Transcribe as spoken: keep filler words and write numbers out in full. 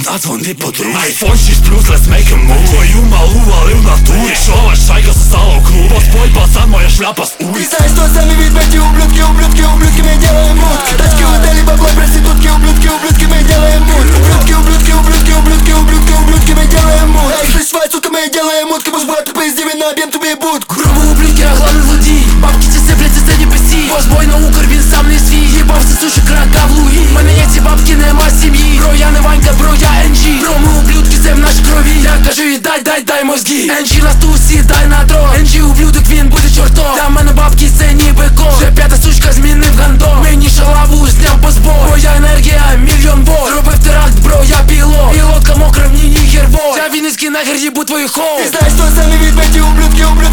Надзвони подруг. Айфон шість плюс, let's make a move. Твою малу валив на турі. Що ваш шайка сосала у клуб. Господь, пацан, моя шляпа з улиц. Ты знаешь, что сами ведь эти ублюдки, ублюдки, ублюдки, мы делаем мутки. Тачки, отели, бабло, проститутки, ублюдки, ублюдки, мы делаем мутки. Ублюдки, ублюдки, ублюдки, ублюдки, ублюдки, ублюдки, мы делаем мутки. Эй, слышь, свай, сука, мы делаем мутки. Пусть брат, поезди, на объем тобі будку. Грубо ублюдки, а главный злодій. Бабки ці сипляться, це не пусті. Босбой на укр, він сам не свій. Їбався, суші, крака в лугі. Мене є ці бабки, нема сім'ї. Бро, я не Ванька, бро, я ен джі. Бро, ми ублюдки, це в наш крові. Я кажу, і дай, дай, дай мозги. ен джі нас тусі, дай на трон. ен джі ублюдок, він буде чортом. Для мене бабки, це ніби кон. Вже п'ята сучка змінив гандон. Мені шалаву зняв по збор. Моя енергія, мільйон вольт. Зробив теракт, бро, я пілот. Пілотка мокра, в ній ніхер вольт. Я вінницький нахер, їбу твою хол. Ты знаешь, что сами ведь эти ублюдки, ублюдки.